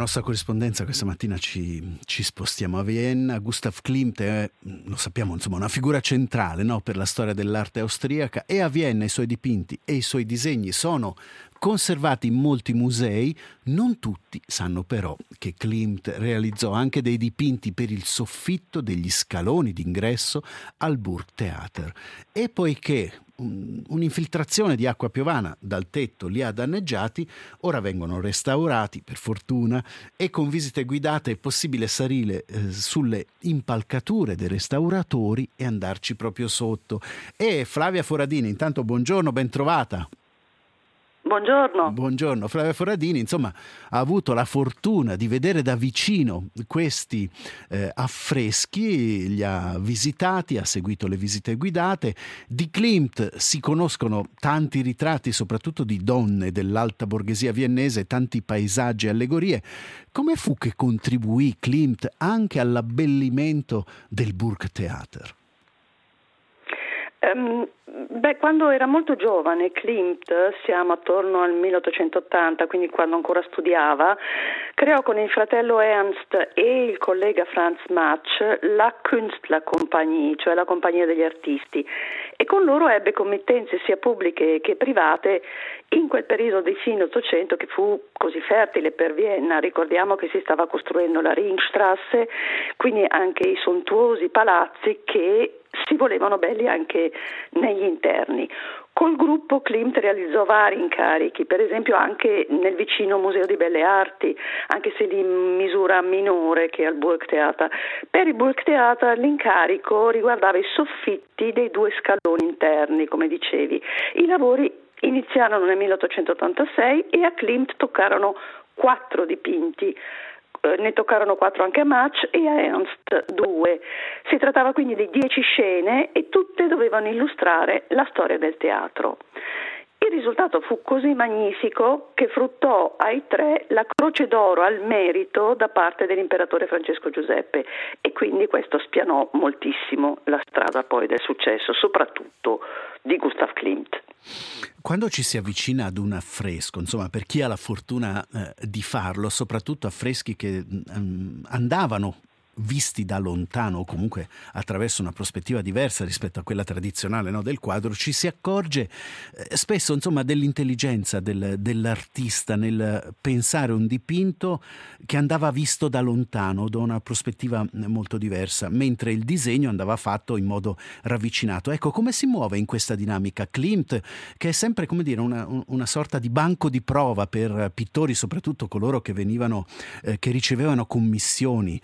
nostra corrispondenza questa mattina ci spostiamo a Vienna. Gustav Klimt è, lo sappiamo, insomma, una figura centrale, no, per la storia dell'arte austriaca, e a Vienna i suoi dipinti e i suoi disegni sono conservati in molti musei. Non tutti sanno però che Klimt realizzò anche dei dipinti per il soffitto degli scaloni d'ingresso al Burgtheater, e poiché un'infiltrazione di acqua piovana dal tetto li ha danneggiati, ora vengono restaurati per fortuna, e con visite guidate è possibile salire sulle impalcature dei restauratori e andarci proprio sotto. E Flavia Foradini, intanto buongiorno, ben trovata. Buongiorno. Buongiorno. Flavia Foradini, insomma, ha avuto la fortuna di vedere da vicino questi affreschi, li ha visitati, ha seguito le visite guidate. Di Klimt si conoscono tanti ritratti, soprattutto di donne dell'alta borghesia viennese, tanti paesaggi e allegorie. Come fu che contribuì Klimt anche all'abbellimento del Burgtheater? Quando era molto giovane Klimt, siamo attorno al 1880, quindi quando ancora studiava, creò con il fratello Ernst e il collega Franz Matsch la Künstlerkompanie, cioè la compagnia degli artisti, e con loro ebbe committenze sia pubbliche che private in quel periodo di fine Ottocento che fu così fertile per Vienna. Ricordiamo che si stava costruendo la Ringstrasse, quindi anche i sontuosi palazzi che si volevano belli anche negli interni. Col gruppo Klimt realizzò vari incarichi, per esempio anche nel vicino Museo di Belle Arti, anche se di misura minore che al Burgtheater. Per il Burgtheater l'incarico riguardava i soffitti dei 2 scaloni interni, come dicevi. I lavori iniziarono nel 1886 e a Klimt toccarono 4 dipinti. Ne toccarono 4 anche a Matsch e a Ernst 2. Si trattava quindi di 10 scene e tutte dovevano illustrare la storia del teatro. Il risultato fu così magnifico che fruttò ai 3 la Croce d'Oro al merito da parte dell'imperatore Francesco Giuseppe, e quindi questo spianò moltissimo la strada poi del successo, soprattutto di Gustav Klimt. Quando ci si avvicina ad un affresco, insomma, per chi ha la fortuna di farlo, soprattutto affreschi che andavano visti da lontano o comunque attraverso una prospettiva diversa rispetto a quella tradizionale, no, del quadro, ci si accorge spesso, insomma, dell'intelligenza dell'artista nel pensare un dipinto che andava visto da lontano, da una prospettiva molto diversa, mentre il disegno andava fatto in modo ravvicinato. Ecco, come si muove in questa dinamica Klimt, che è sempre, come dire, una sorta di banco di prova per pittori, soprattutto coloro che venivano, che ricevevano commissioni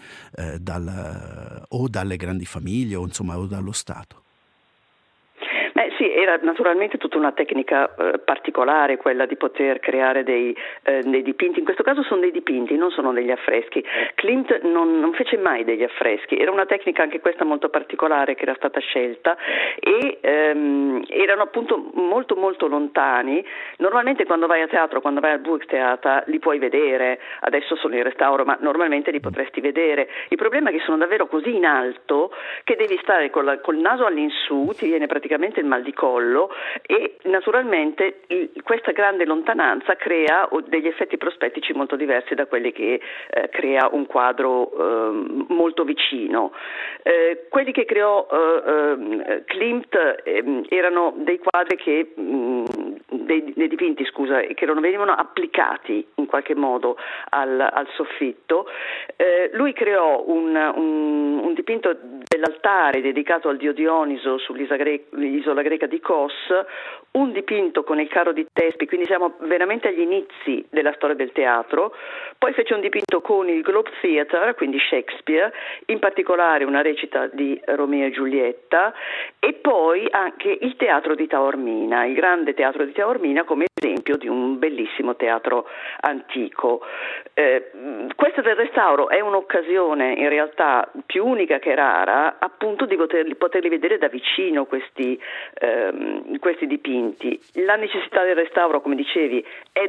o dalle grandi famiglie o insomma o dallo Stato? Sì, era naturalmente tutta una tecnica particolare quella di poter creare dei dipinti. In questo caso sono dei dipinti, non sono degli affreschi. Klimt non fece mai degli affreschi, era una tecnica anche questa molto particolare che era stata scelta, e erano appunto molto molto lontani. Normalmente quando vai a teatro, quando vai al Burgtheater, li puoi vedere, adesso sono in restauro, ma normalmente li potresti vedere. Il problema è che sono davvero così in alto che devi stare col naso all'insù, ti viene praticamente il mal di collo, e naturalmente questa grande lontananza crea degli effetti prospettici molto diversi da quelli che crea un quadro molto vicino. Quelli che creò Klimt erano dei quadri che dei dipinti, che venivano applicati in qualche modo al soffitto. Lui creò un dipinto dell'altare dedicato al dio Dioniso sull'isola greca di Kos, un dipinto con il carro di Tespi, quindi siamo veramente agli inizi della storia del teatro. Poi fece un dipinto con il Globe Theatre, quindi Shakespeare, in particolare una recita di Romeo e Giulietta, e poi anche il teatro di Taormina, il grande teatro di Taormina, come esempio di un bellissimo teatro antico. Questa del restauro è un'occasione in realtà più unica che rara, appunto, di poterli vedere da vicino questi dipinti. La necessità del restauro, come dicevi, è dovuta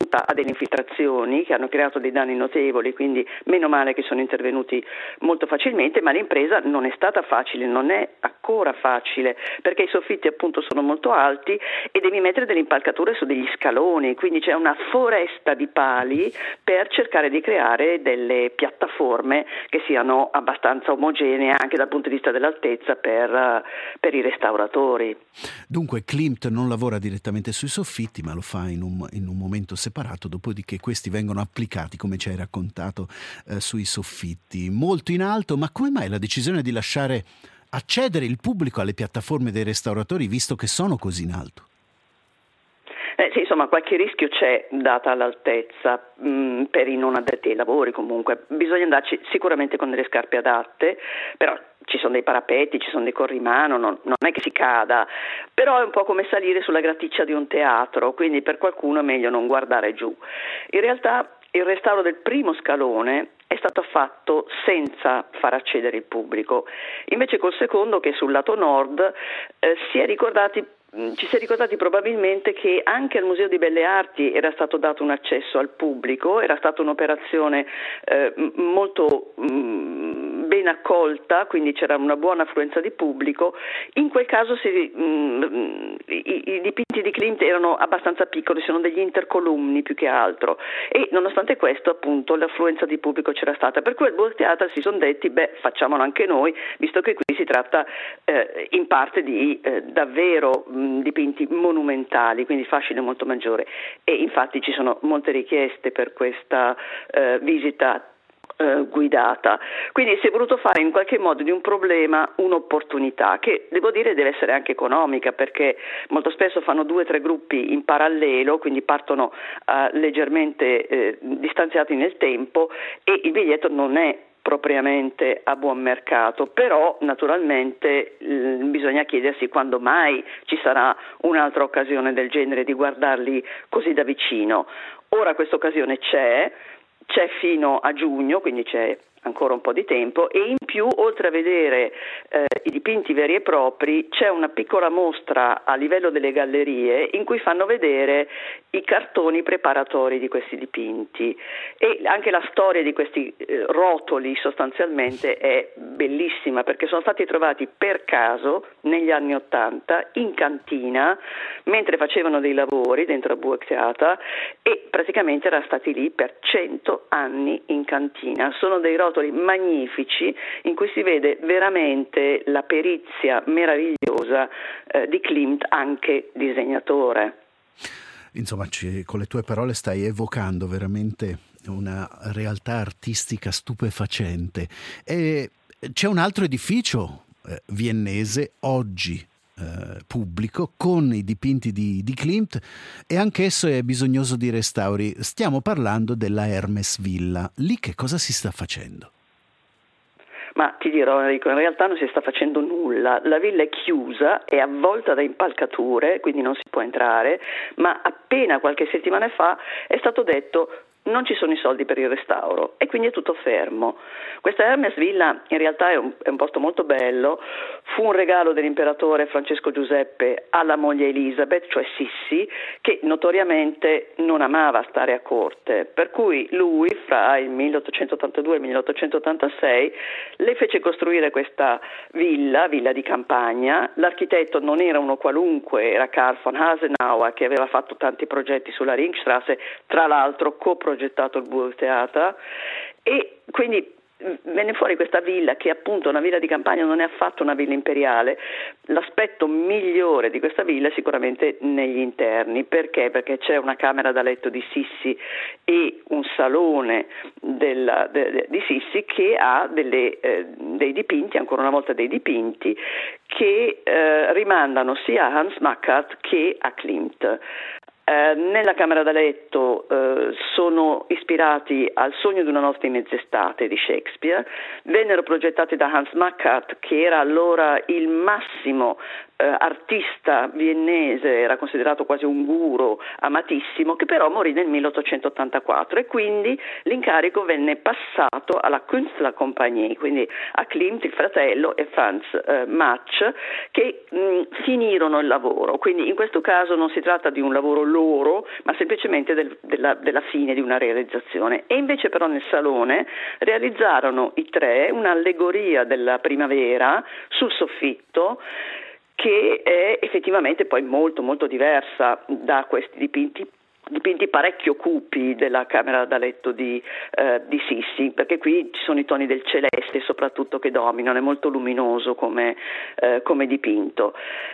dovuta a delle infiltrazioni che hanno creato dei danni notevoli, quindi meno male che sono intervenuti molto facilmente, ma l'impresa non è stata facile, non è ancora facile, perché i soffitti appunto sono molto alti e devi mettere delle impalcature su degli scaloni, quindi c'è una foresta di pali per cercare di creare delle piattaforme che siano abbastanza omogenee anche dal punto di vista dell'altezza per i restauratori. Dunque Klimt non lavora direttamente sui soffitti, ma lo fa in un momento separato, dopodiché questi vengono applicati, come ci hai raccontato, sui soffitti molto in alto. Ma come mai la decisione di lasciare accedere il pubblico alle piattaforme dei restauratori, visto che sono così in alto? Sì, insomma, qualche rischio c'è data l'altezza per i non addetti ai lavori. Comunque bisogna andarci sicuramente con delle scarpe adatte, però ci sono dei parapetti, ci sono dei corrimano, non è che si cada, però è un po' come salire sulla graticcia di un teatro, quindi per qualcuno è meglio non guardare giù. In realtà il restauro del primo scalone è stato fatto senza far accedere il pubblico, invece col secondo, che è sul lato nord, ci si è ricordati probabilmente che anche al Museo di Belle Arti era stato dato un accesso al pubblico, era stata un'operazione molto ben accolta, quindi c'era una buona affluenza di pubblico. In quel caso i dipinti di Klimt erano abbastanza piccoli, sono degli intercolumni più che altro, e nonostante questo appunto l'affluenza di pubblico c'era stata, per cui al Burgtheater si sono detti facciamolo anche noi, visto che qui si tratta in parte di davvero dipinti monumentali, quindi fascino molto maggiore, e infatti ci sono molte richieste per questa visita guidata. Quindi si è voluto fare in qualche modo di un problema un'opportunità, che devo dire deve essere anche economica, perché molto spesso fanno 2 o 3 gruppi in parallelo, quindi partono leggermente distanziati nel tempo, e il biglietto non è propriamente a buon mercato, però naturalmente bisogna chiedersi quando mai ci sarà un'altra occasione del genere di guardarli così da vicino. Ora questa occasione c'è fino a giugno, quindi c'è ancora un po' di tempo, e in più, oltre a vedere i dipinti veri e propri, c'è una piccola mostra a livello delle gallerie in cui fanno vedere i cartoni preparatori di questi dipinti, e anche la storia di questi rotoli sostanzialmente è bellissima, perché sono stati trovati per caso negli anni '80 in cantina mentre facevano dei lavori dentro a Burgtheater, e praticamente erano stati lì per 100 anni in cantina. Sono dei rotoli magnifici in cui si vede veramente la perizia meravigliosa di Klimt, anche disegnatore. Insomma, con le tue parole stai evocando veramente una realtà artistica stupefacente. E c'è un altro edificio viennese oggi pubblico con i dipinti di Klimt, e anch'esso è bisognoso di restauri. Stiamo parlando della Hermes Villa. Lì che cosa si sta facendo? Ma ti dirò, Enrico, in realtà non si sta facendo nulla. La villa è chiusa, è avvolta da impalcature, quindi non si può entrare, ma appena qualche settimana fa è stato detto: non ci sono i soldi per il restauro, e quindi è tutto fermo. Questa Hermes Villa in realtà è un posto molto bello, fu un regalo dell'imperatore Francesco Giuseppe alla moglie Elisabeth, cioè Sissi, che notoriamente non amava stare a corte, per cui lui fra il 1882 e il 1886 le fece costruire questa villa di campagna. L'architetto non era uno qualunque, era Karl von Hasenauer, che aveva fatto tanti progetti sulla Ringstrasse, tra l'altro coprogettato il Burgtheater, e quindi venne fuori questa villa, che appunto una villa di campagna, non è affatto una villa imperiale. L'aspetto migliore di questa villa è sicuramente negli interni. Perché? Perché c'è una camera da letto di Sissi e un salone di Sissi che ha dei dipinti, ancora una volta dei dipinti, che rimandano sia a Hans Mackart che a Klimt. Nella camera da letto sono ispirati al Sogno di una notte in mezz'estate di Shakespeare, vennero progettati da Hans Mackart, che era allora il massimo artista viennese, era considerato quasi un guru amatissimo, che però morì nel 1884 e quindi l'incarico venne passato alla Künstlerkompanie, quindi a Klimt, il fratello, e Franz Matsch, che finirono il lavoro. Quindi in questo caso non si tratta di un lavoro loro, ma semplicemente della fine di una realizzazione. E invece però nel salone realizzarono i tre un'allegoria della primavera sul soffitto, che è effettivamente poi molto molto diversa da questi dipinti parecchio cupi della camera da letto di Sissi, perché qui ci sono i toni del celeste soprattutto che dominano, è molto luminoso come dipinto.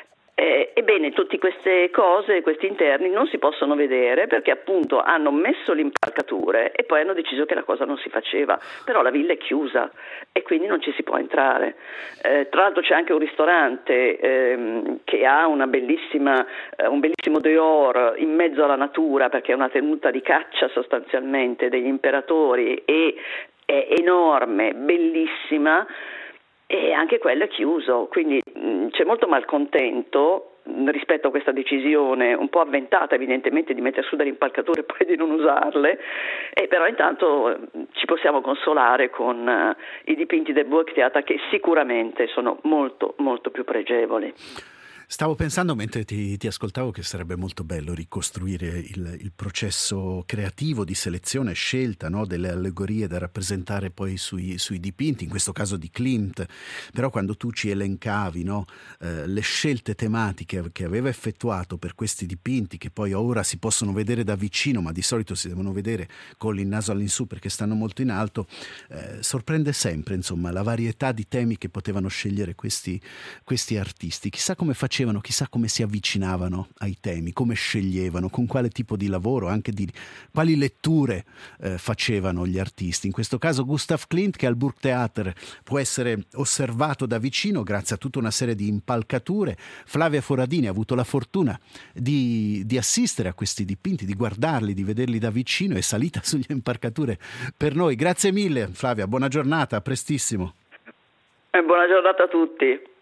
Ebbene, tutte queste cose, questi interni non si possono vedere perché appunto hanno messo le impalcature e poi hanno deciso che la cosa non si faceva, però la villa è chiusa e quindi non ci si può entrare. Tra l'altro c'è anche un ristorante che ha un bellissimo dehors in mezzo alla natura, perché è una tenuta di caccia sostanzialmente degli imperatori e è enorme, bellissima, e anche quello è chiuso, quindi c'è molto malcontento rispetto a questa decisione un po' avventata evidentemente di mettere su delle impalcature e poi di non usarle, e però intanto ci possiamo consolare con i dipinti del Burgtheater, che sicuramente sono molto molto più pregevoli. Stavo pensando mentre ti ascoltavo che sarebbe molto bello ricostruire il processo creativo di selezione e scelta, no, delle allegorie da rappresentare poi sui dipinti, in questo caso di Klimt. Però quando tu ci elencavi, no, le scelte tematiche che aveva effettuato per questi dipinti, che poi ora si possono vedere da vicino ma di solito si devono vedere con il naso all'insù perché stanno molto in alto, sorprende sempre, insomma, la varietà di temi che potevano scegliere questi artisti. Chissà come facevano, chissà come si avvicinavano ai temi, come sceglievano, con quale tipo di lavoro, anche di quali letture facevano gli artisti. In questo caso Gustav Klimt, che al Burgtheater può essere osservato da vicino grazie a tutta una serie di impalcature. Flavia Foradini ha avuto la fortuna di assistere a questi dipinti, di guardarli, di vederli da vicino, è salita sulle impalcature per noi. Grazie mille Flavia, buona giornata, a prestissimo. Buona giornata a tutti.